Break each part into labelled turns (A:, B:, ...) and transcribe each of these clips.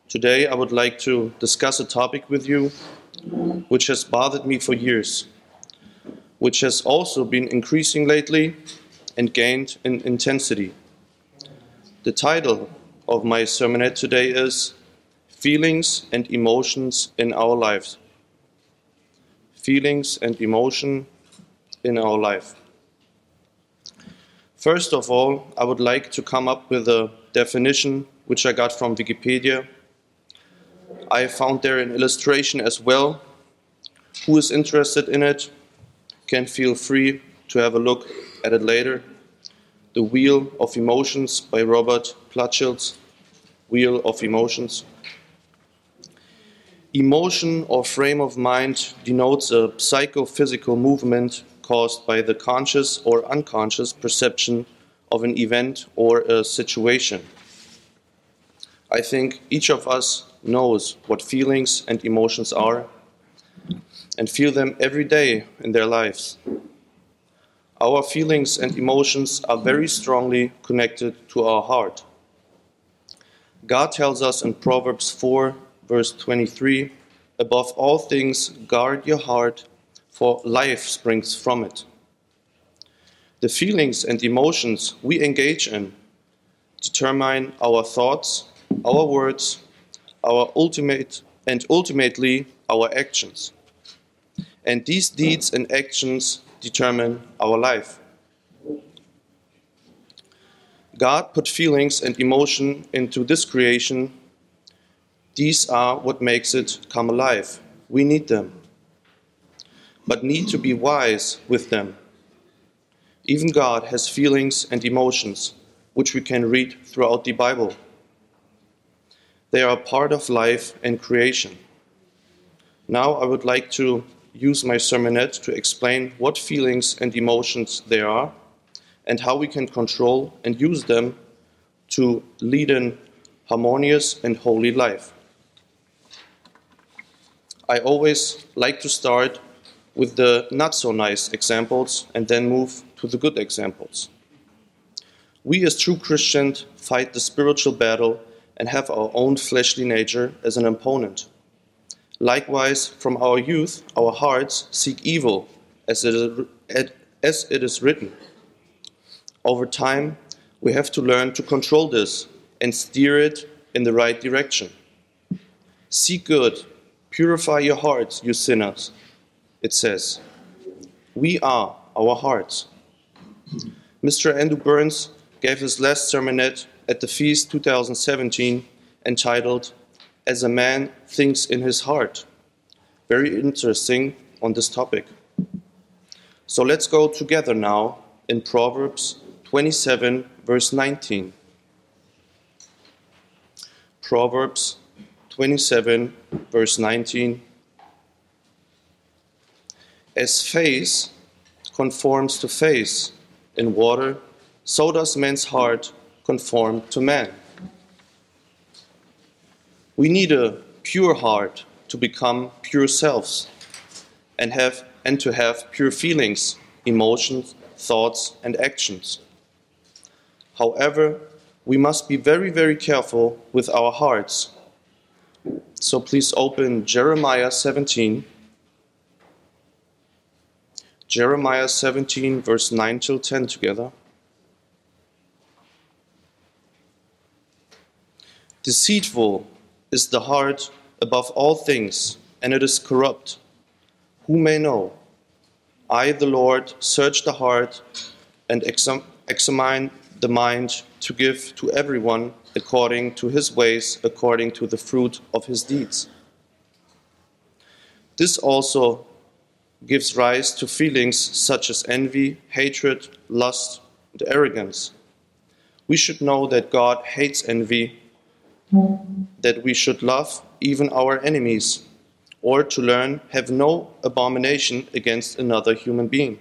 A: Today I would like to discuss a topic with you which has bothered me for years, which has also been increasing lately and gained in intensity. The title of my sermonette today is Feelings and Emotions in Our Lives. Feelings and emotion in our life. First of all, I would like to come up with a definition which I got from Wikipedia. I found there an illustration as well. Who is interested in it can feel free to have a look at it later. The Wheel of Emotions by Robert Plutchill's Wheel of Emotions. Emotion or frame of mind denotes a psychophysical movement caused by the conscious or unconscious perception of an event or a situation. I think each of us knows what feelings and emotions are and feel them every day in their lives. Our feelings and emotions are very strongly connected to our heart. God tells us in Proverbs 4, verse 23, above all things, guard your heart, for life springs from it. The feelings and emotions we engage in determine our thoughts, our words, ultimately our actions. And these deeds and actions determine our life. God put feelings and emotion into this creation. These are what makes it come alive. We need them, but need to be wise with them. Even God has feelings and emotions, which we can read throughout the Bible. They are part of life and creation. Now I would like to use my sermonette to explain what feelings and emotions they are and how we can control and use them to lead an harmonious and holy life. I always like to start with the not so nice examples and then move to the good examples. We as true Christians fight the spiritual battle and have our own fleshly nature as an opponent. Likewise, from our youth, our hearts seek evil, as it is written. Over time, we have to learn to control this and steer it in the right direction. Seek good, purify your hearts, you sinners, it says. We are our hearts. Mr. Andrew Burns gave his last sermonette at the Feast 2017 entitled As a Man Thinks in His Heart. Very interesting on this topic. So let's go together now in Proverbs 27, verse 19. Proverbs 27, verse 19. As face conforms to face in water, so does man's heart conform to man. We need a pure heart to become pure selves and to have pure feelings, emotions, thoughts, and actions. However, we must be very, very careful with our hearts. So please open Jeremiah 17. Jeremiah 17, verse 9 till 10 together. Deceitful is the heart above all things, and it is corrupt. Who may know? I, the Lord, search the heart and examine the mind to give to everyone according to his ways, according to the fruit of his deeds. This also gives rise to feelings such as envy, hatred, lust, and arrogance. We should know that God hates envy, that we should love even our enemies, or to learn have no abomination against another human being,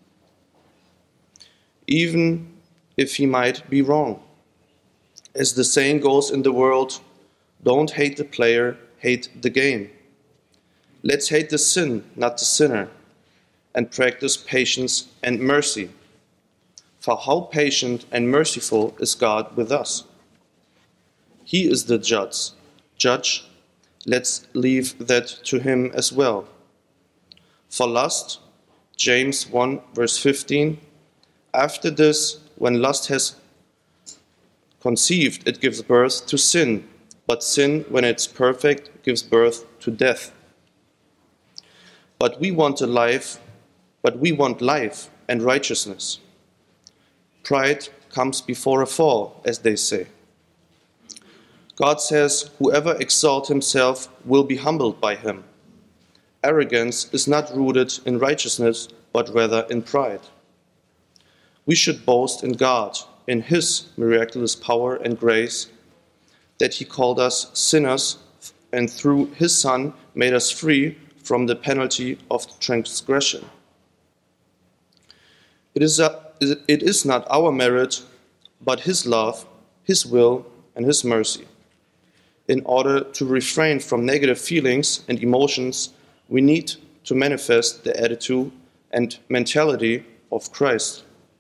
A: even if he might be wrong. As the saying goes in the world, don't hate the player, hate the game. Let's hate the sin, not the sinner, and practice patience and mercy. For how patient and merciful is God with us? He is the judge, judge, let's leave that to him as well. For lust, James 1 verse 15, after this, when lust has conceived, it gives birth to sin, but sin, when it's perfect, gives birth to death. But we want life and righteousness. Pride comes before a fall, as they say. God says, whoever exalts himself will be humbled by him. Arrogance is not rooted in righteousness, but rather in pride. We should boast in God, in his miraculous power and grace, that he called us sinners and through his Son made us free from the penalty of transgression. It is not our merit, but his love, his will, and his mercy. In order to refrain from negative feelings and emotions, we need to manifest the attitude and mentality of Christ.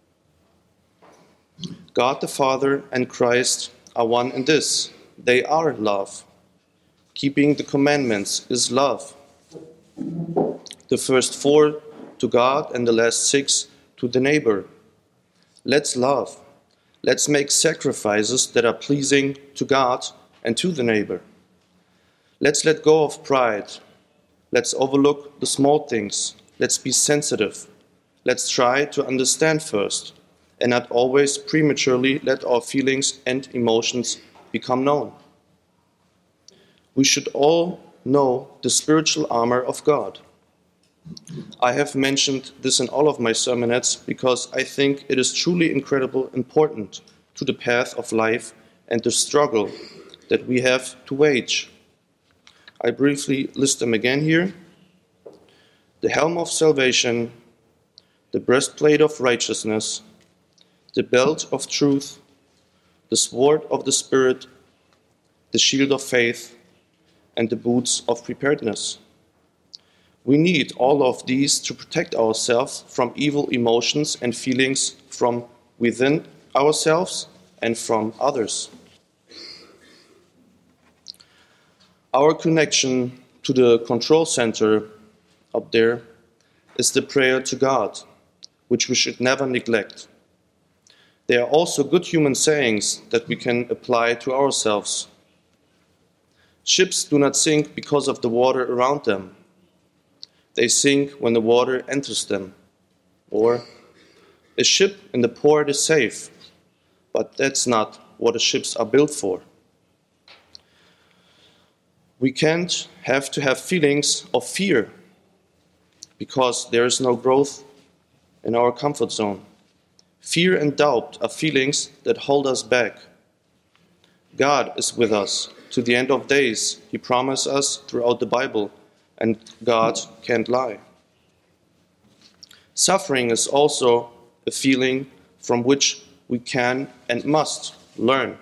A: God the Father and Christ are one in this. They are love. Keeping the commandments is love. The first 4 to God and the last 6 to the neighbor. Let's love. Let's make sacrifices that are pleasing to God and to the neighbor. Let's let go of pride. Let's overlook the small things. Let's be sensitive. Let's try to understand first and not always prematurely let our feelings and emotions become known. We should all know the spiritual armor of God. I have mentioned this in all of my sermonettes because I think it is truly incredibly important to the path of life and the struggle that we have to wage. I briefly list them again here. The helm of salvation, the breastplate of righteousness, the belt of truth, the sword of the Spirit, the shield of faith, and the boots of preparedness. We need all of these to protect ourselves from evil emotions and feelings from within ourselves and from others. Our connection to the control center up there is the prayer to God, which we should never neglect. There are also good human sayings that we can apply to ourselves. Ships do not sink because of the water around them. They sink when the water enters them. Or, a ship in the port is safe, but that's not what the ships are built for. We can't have to have feelings of fear because there is no growth in our comfort zone. Fear and doubt are feelings that hold us back. God is with us to the end of days. He promised us throughout the Bible, and God can't lie. Suffering is also a feeling from which we can and must learn.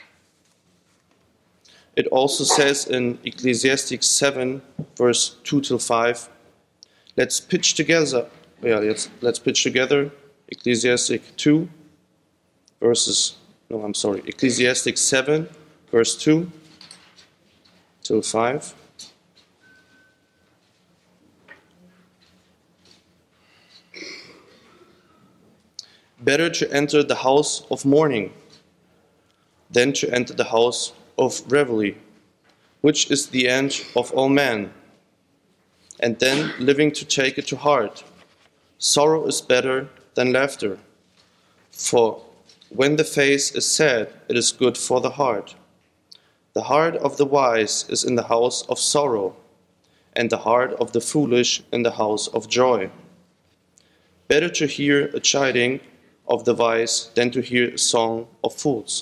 A: It also says in Ecclesiastes 7, verse 2-5, let's pitch together. Let's pitch together. Ecclesiastes 7, verse 2-5. Better to enter the house of mourning than to enter the house of revelry, which is the end of all men, and then living to take it to heart. Sorrow is better than laughter, for when the face is sad, it is good for the heart. The heart of the wise is in the house of sorrow, and the heart of the foolish in the house of joy. Better to hear a chiding of the wise than to hear a song of fools.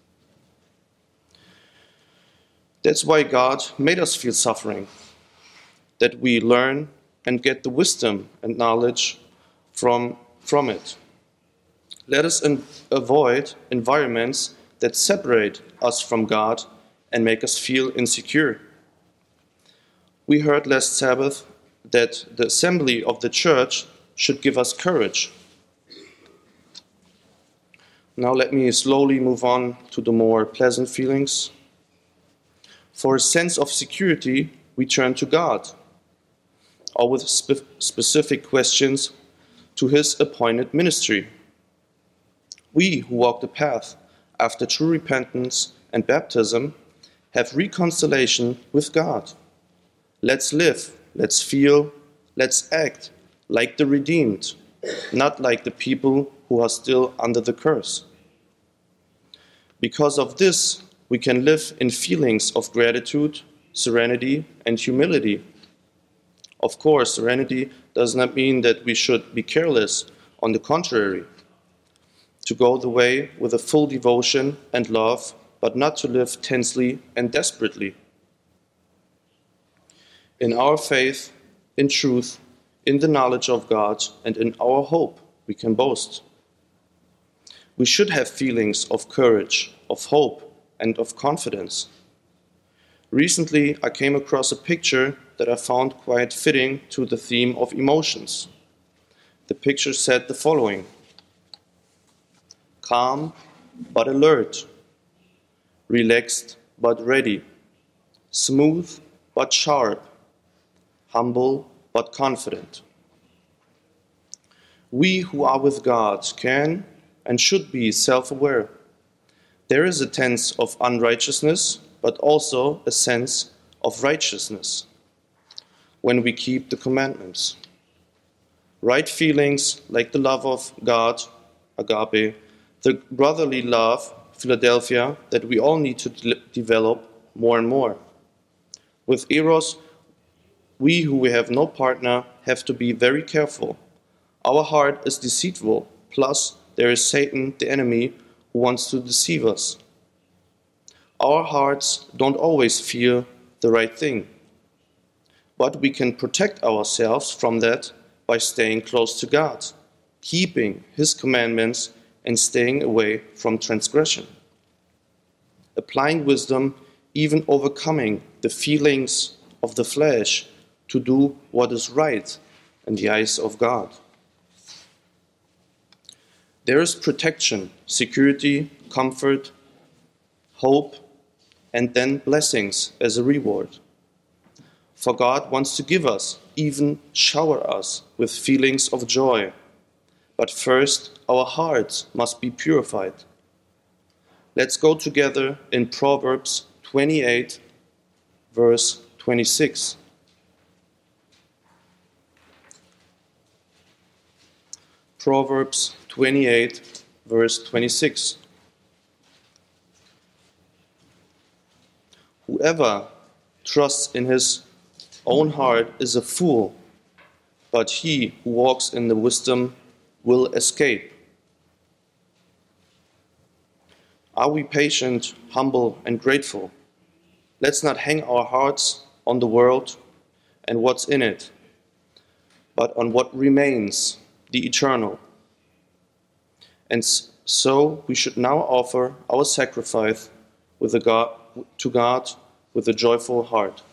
A: That's why God made us feel suffering, that we learn and get the wisdom and knowledge from it. Let us avoid environments that separate us from God and make us feel insecure. We heard last Sabbath that the assembly of the church should give us courage. Now let me slowly move on to the more pleasant feelings. For a sense of security, we turn to God, or with specific questions to His appointed ministry. We who walk the path after true repentance and baptism have reconciliation with God. Let's live, let's feel, let's act like the redeemed, not like the people who are still under the curse. Because of this, we can live in feelings of gratitude, serenity, and humility. Of course, serenity does not mean that we should be careless. On the contrary, to go the way with a full devotion and love, but not to live tensely and desperately. In our faith, in truth, in the knowledge of God, and in our hope, we can boast. We should have feelings of courage, of hope, and of confidence. Recently, I came across a picture that I found quite fitting to the theme of emotions. The picture said the following: calm but alert, relaxed but ready, smooth but sharp, humble but confident. We who are with God can and should be self-aware. There is a sense of unrighteousness, but also a sense of righteousness when we keep the commandments. Right feelings like the love of God, agape, the brotherly love, Philadelphia, that we all need to develop more and more. With eros, we who have no partner have to be very careful. Our heart is deceitful, plus there is Satan, the enemy, who wants to deceive us. Our hearts don't always feel the right thing, but we can protect ourselves from that by staying close to God, keeping His commandments, and staying away from transgression. Applying wisdom, even overcoming the feelings of the flesh to do what is right in the eyes of God. There is protection, security, comfort, hope, and then blessings as a reward. For God wants to give us, even shower us with feelings of joy. But first, our hearts must be purified. Let's go together in Proverbs 28, verse 26. Proverbs 28, verse 26. Whoever trusts in his own heart is a fool, but he who walks in the wisdom will escape. Are we patient, humble, and grateful? Let's not hang our hearts on the world and what's in it, but on what remains, the eternal. And so we should now offer our sacrifice to God with a joyful heart.